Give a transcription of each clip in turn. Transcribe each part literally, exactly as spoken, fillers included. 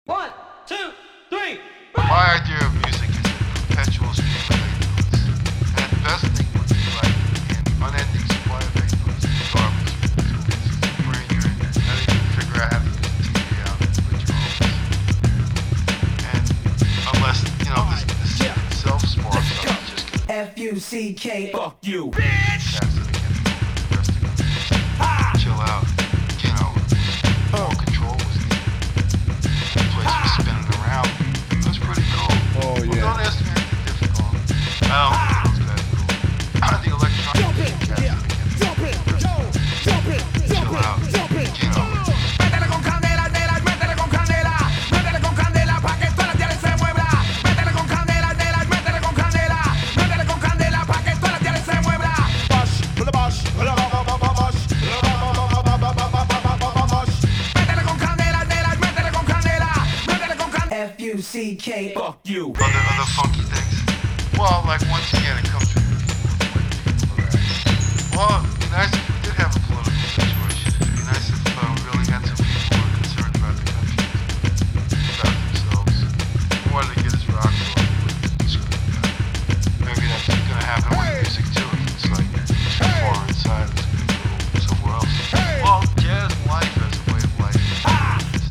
One, two, three. My idea of music is a perpetual stream of eight notes. And the best thing would be like an unending supply of eight notes. Garbage. It's the brain drain. How do you figure out how to use the T V out with your homies? And unless, you know, this, this yeah. itself sparks up, it's just gonna F U C K. Fuck you. cast it again. The rest of it. Chill out. You know, more control was needed. The place was spinning around. It was pretty cool. Oh, Well, yeah. don't ask me anything difficult. I don't think those guys will. Out of the electronic Jump in, cast yeah. it again. Jump in, yo. Jump in, jump Chill out. in, jump in. You know, Métele con candela, nela, métele con candela, métele con candela pa' que toda la tierra se mueva. Métele con candela, nela, métele con candela, métele con candela pa' que toda la tierra se mueva. Bush, for the bush, for the bush, Métele con candela, nela, métele con candela, métele con candela. F U C K. fuck you. other, other funky things. Well, like once again, it comes from the people with people are at. Well, it'd be nice if we did have a political situation. It'd be nice if uh, we really had some people who were concerned about the country, about themselves. They wanted to get his rocks off. He wouldn't screw about it. Maybe that's gonna happen with music too. If it's like too far inside, it's gonna go somewhere else. Well, jazz life as a way of life. Is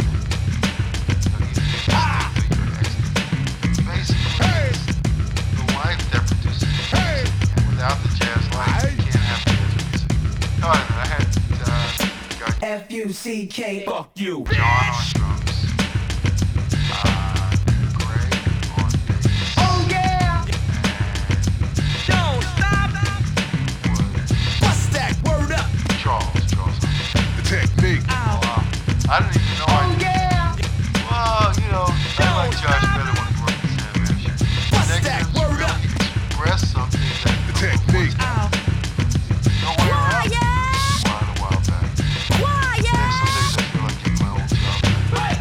Basically, it's the life that produces music, and without the jazz life, you can't have jazz music. Oh, and I had uh, guy F U C K. Fuck you. John on drums, uh, Greg on bass, Oh yeah, don't stop. and Bust that word up. Charles, Charles. The technique. Well, uh, I didn't even know I Oh did. yeah, Well, you know, I like Josh better when he worked with Sam Asher. Bust that Negatives word up. really express something that The technique. nowhere else. Quite a while back. Yeah, some days I feel like getting my old job back.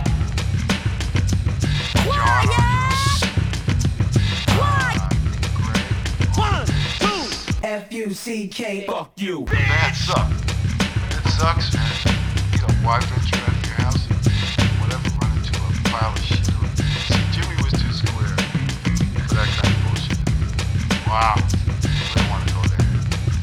John on drums. Uh, Greg. one, two. F U C K. Fuck you. The band sucked. It sucks, man. You know, why venture out of your house and whatever, run into a pile of shit? Or, see, Jimmy was too square for that kind of bullshit. Wow. We don't want to go there.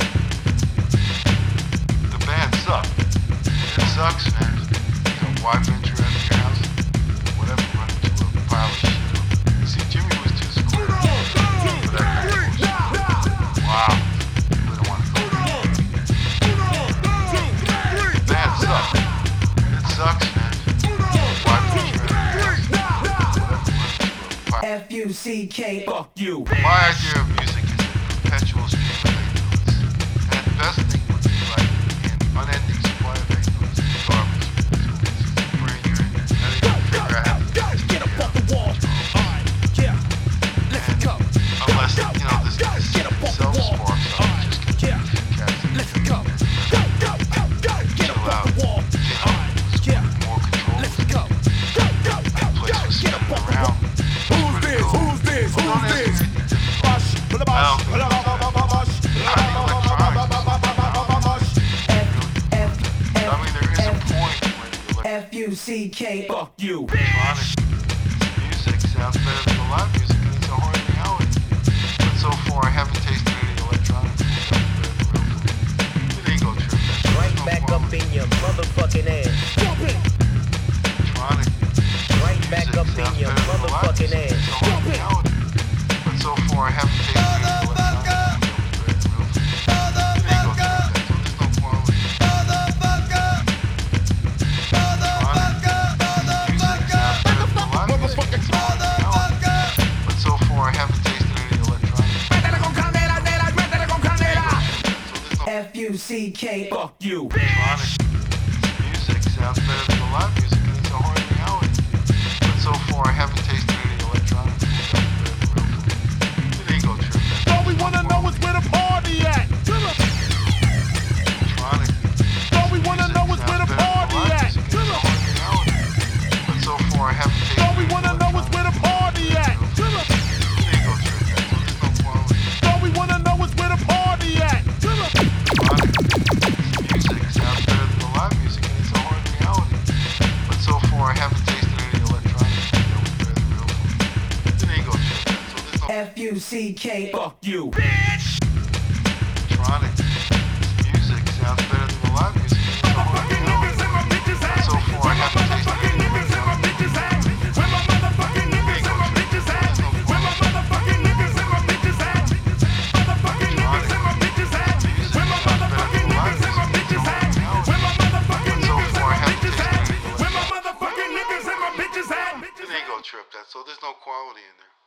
The band sucked. It sucks, man. You know, why venture out of your house and whatever, run into a pile of shit? Or, see, Jimmy was too square for that kind of bullshit. Wow. We don't want to go there. Band sucks. It sucks, man. Why venture out of your house? Whatever, run into a pile. F U C K. Fuck you. My idea of music is a perpetual stream of eight notes. And the best thing would be like an unending supply of eight notes. Garbage. It's the brain drain. How do you figure out how to use the Get up off the wall. Alright, yeah. Let's And go. unless, you know, this, this Get up off the itself wall. sparks up, Alright, it's just gonna yeah. be cast it Let's again. go. Go, go, go, go. Get Chill up off out. the wall. You know, Alright, it's yeah. more control. Let's go. Go, go, go, The place go. was Get up spinning off the around. wall. It was Who's pretty this? cool. Who's this? Don't Who's ask me this? anything difficult. Bush, for the bush, I don't for the bush, F F I mean, there is a F point when the electronic F U C K. fuck you. music sounds better than the live music, and it's a hard reality. But so far, I haven't tasted any electronic food that was better than real food. It ain't go trip. That's Right no back problem. up in your motherfucking ass. Jump in. Electronic Right music back up in sounds your better than the live motherfucking music. ass. It's a hard reality. But so far, I haven't tasted any electronic food that was better than real food. It ain't go trip. That's there's no quality. But so far I haven't tasted any electronic. Métele con candela, nela, métele con candela. So there's no F U C K. Fuck you. electronic. Music sounds better than the live music, and it's a hard reality. But so far I haven't tasted any electronic food that was better than real food. It ain't go trip. All we wanna know is where the party at. Electronic. All we wanna know is where the party at. But so far I haven't tasted All we wanna know is where the party at. it ain't go trip. There's no quality. All we wanna know is where the party at. Electronic. Music sounds better than the live music, and it's a hard reality. M C K. Fuck you. Electronic music sounds better than the live music. So far, I haven't tasted it. Trip that, so there's no quality in there.